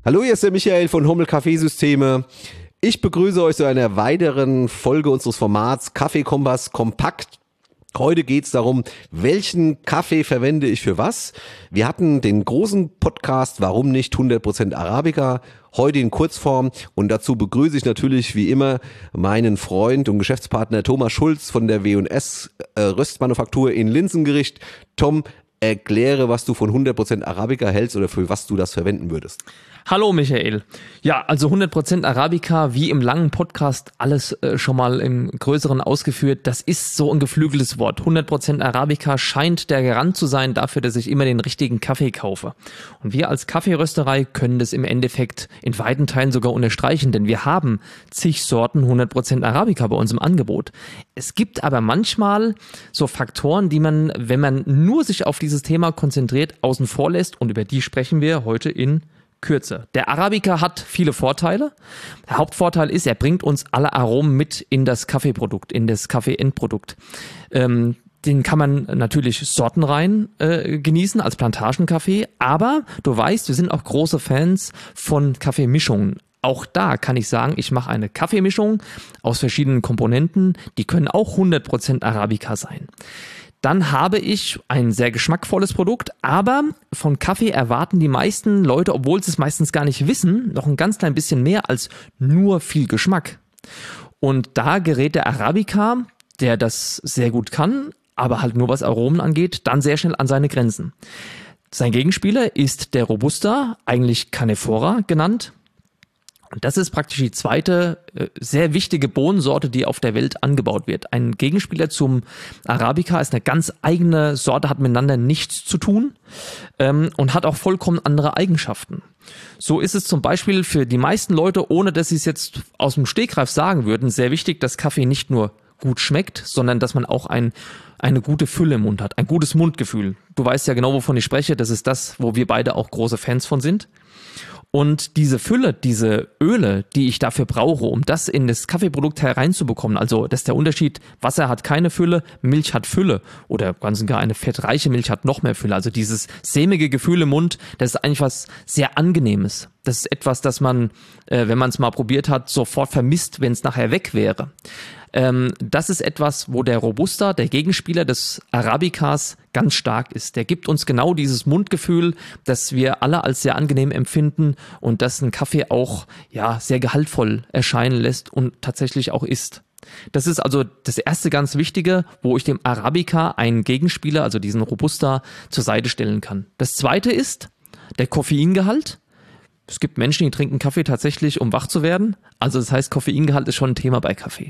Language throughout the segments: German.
Hallo, hier ist der Michael von Hummel Kaffeesysteme. Ich begrüße euch zu einer weiteren Folge unseres Formats Kaffeekompass Kompakt. Heute geht es darum, welchen Kaffee verwende ich für was. Wir hatten den großen Podcast Warum nicht 100% Arabica, heute in Kurzform, und dazu begrüße ich natürlich wie immer meinen Freund und Geschäftspartner Thomas Schulz von der W&S Röstmanufaktur in Linsengericht. Tom, erkläre, was du von 100% Arabica hältst oder für was du das verwenden würdest. Hallo Michael. Ja, also 100% Arabica, wie im langen Podcast alles schon mal im Größeren ausgeführt, das ist so ein geflügeltes Wort. 100% Arabica scheint der Garant zu sein dafür, dass ich immer den richtigen Kaffee kaufe. Und wir als Kaffeerösterei können das im Endeffekt in weiten Teilen sogar unterstreichen, denn wir haben zig Sorten 100% Arabica bei uns im Angebot. Es gibt aber manchmal so Faktoren, die man, wenn man nur sich auf dieses Thema konzentriert, außen vor lässt, und über die sprechen wir heute in Kürze. Der Arabica hat viele Vorteile. Der Hauptvorteil ist, er bringt uns alle Aromen mit in das Kaffeeprodukt, in das Kaffee-Endprodukt. Den kann man natürlich sortenrein genießen als Plantagenkaffee, aber du weißt, wir sind auch große Fans von Kaffeemischungen. Auch da kann ich sagen, ich mache eine Kaffeemischung aus verschiedenen Komponenten, die können auch 100% Arabica sein. Dann habe ich ein sehr geschmackvolles Produkt, aber von Kaffee erwarten die meisten Leute, obwohl sie es meistens gar nicht wissen, noch ein ganz klein bisschen mehr als nur viel Geschmack. Und da gerät der Arabica, der das sehr gut kann, aber halt nur was Aromen angeht, dann sehr schnell an seine Grenzen. Sein Gegenspieler ist der Robusta, eigentlich Canephora genannt. Und das ist praktisch die zweite sehr wichtige Bohnensorte, die auf der Welt angebaut wird. Ein Gegenspieler zum Arabica ist eine ganz eigene Sorte, hat miteinander nichts zu tun und hat auch vollkommen andere Eigenschaften. So ist es zum Beispiel für die meisten Leute, ohne dass sie es jetzt aus dem Stegreif sagen würden, sehr wichtig, dass Kaffee nicht nur gut schmeckt, sondern dass man auch eine gute Fülle im Mund hat, ein gutes Mundgefühl. Du weißt ja genau, wovon ich spreche. Das ist das, wo wir beide auch große Fans von sind. Und diese Fülle, diese Öle, die ich dafür brauche, um das in das Kaffeeprodukt hereinzubekommen, also das ist der Unterschied, Wasser hat keine Fülle, Milch hat Fülle, oder ganz und gar eine fettreiche Milch hat noch mehr Fülle. Also dieses sämige Gefühl im Mund, das ist eigentlich was sehr Angenehmes. Das ist etwas, das man, wenn man es mal probiert hat, sofort vermisst, wenn es nachher weg wäre. Das ist etwas, wo der Robusta, der Gegenspieler des Arabicas, ganz stark ist. Der gibt uns genau dieses Mundgefühl, das wir alle als sehr angenehm empfinden und das einen Kaffee auch sehr gehaltvoll erscheinen lässt und tatsächlich auch ist. Das ist also das erste ganz Wichtige, wo ich dem Arabica einen Gegenspieler, also diesen Robusta, zur Seite stellen kann. Das zweite ist der Koffeingehalt. Es gibt Menschen, die trinken Kaffee tatsächlich, um wach zu werden. Also das heißt, Koffeingehalt ist schon ein Thema bei Kaffee.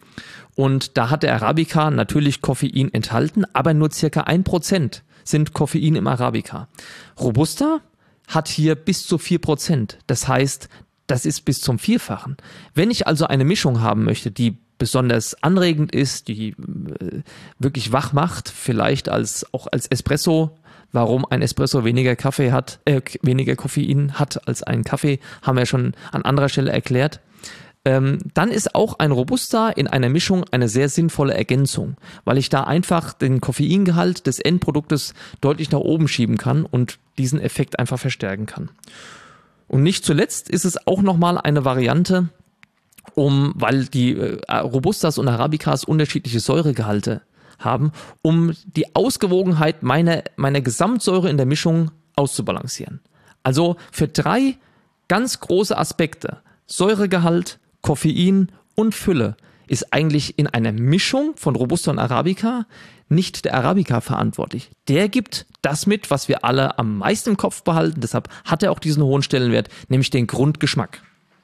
Und da hat der Arabica natürlich Koffein enthalten, aber nur circa 1% sind Koffein im Arabica. Robusta hat hier bis zu 4%. Das heißt, das ist bis zum Vierfachen. Wenn ich also eine Mischung haben möchte, die besonders anregend ist, die wirklich wach macht, vielleicht auch als Espresso. Warum ein Espresso weniger Koffein hat als ein Kaffee, haben wir schon an anderer Stelle erklärt. Dann ist auch ein Robusta in einer Mischung eine sehr sinnvolle Ergänzung, weil ich da einfach den Koffeingehalt des Endproduktes deutlich nach oben schieben kann und diesen Effekt einfach verstärken kann. Und nicht zuletzt ist es auch nochmal eine Variante, weil die Robustas und Arabicas unterschiedliche Säuregehalte haben, um die Ausgewogenheit meiner Gesamtsäure in der Mischung auszubalancieren. Also für 3 ganz große Aspekte, Säuregehalt, Koffein und Fülle, ist eigentlich in einer Mischung von Robusta und Arabica nicht der Arabica verantwortlich. Der gibt das mit, was wir alle am meisten im Kopf behalten, deshalb hat er auch diesen hohen Stellenwert, nämlich den Grundgeschmack.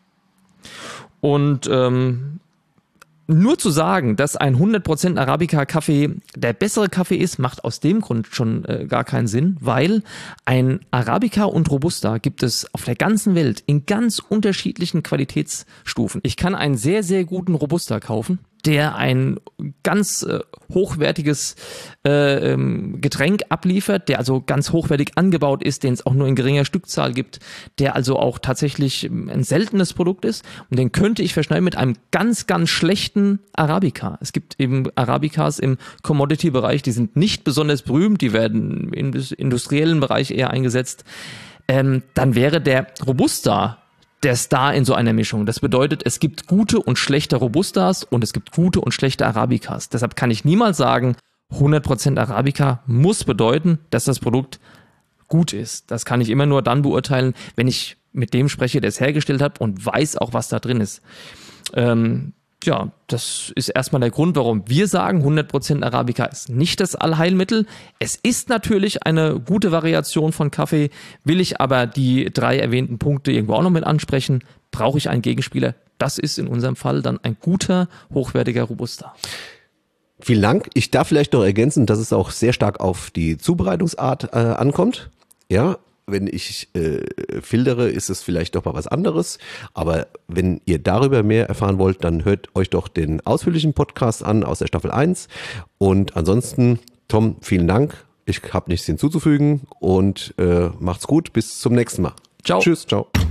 Und nur zu sagen, dass ein 100% Arabica-Kaffee der bessere Kaffee ist, macht aus dem Grund schon gar keinen Sinn, weil ein Arabica und Robusta gibt es auf der ganzen Welt in ganz unterschiedlichen Qualitätsstufen. Ich kann einen sehr, sehr guten Robusta kaufen, der ein ganz hochwertiges Getränk abliefert, der also ganz hochwertig angebaut ist, den es auch nur in geringer Stückzahl gibt, der also auch tatsächlich ein seltenes Produkt ist, und den könnte ich verschneiden mit einem ganz, ganz schlechten Arabica. Es gibt eben Arabicas im Commodity-Bereich, die sind nicht besonders berühmt, die werden im industriellen Bereich eher eingesetzt. dann wäre der Robusta der Star in so einer Mischung. Das bedeutet, es gibt gute und schlechte Robustas und es gibt gute und schlechte Arabicas. Deshalb kann ich niemals sagen, 100% Arabica muss bedeuten, dass das Produkt gut ist. Das kann ich immer nur dann beurteilen, wenn ich mit dem spreche, der es hergestellt hat und weiß auch, was da drin ist. Ja, das ist erstmal der Grund, warum wir sagen, 100% Arabica ist nicht das Allheilmittel. Es ist natürlich eine gute Variation von Kaffee. Will ich aber die 3 erwähnten Punkte irgendwo auch noch mit ansprechen, brauche ich einen Gegenspieler. Das ist in unserem Fall dann ein guter, hochwertiger Robusta. Vielen Dank. Ich darf vielleicht noch ergänzen, dass es auch sehr stark auf die Zubereitungsart ankommt. Ja, wenn ich filtere, ist es vielleicht doch mal was anderes. Aber wenn ihr darüber mehr erfahren wollt, dann hört euch doch den ausführlichen Podcast an aus der Staffel 1. Und ansonsten, Tom, vielen Dank. Ich habe nichts hinzuzufügen und macht's gut. Bis zum nächsten Mal. Ciao. Tschüss, ciao.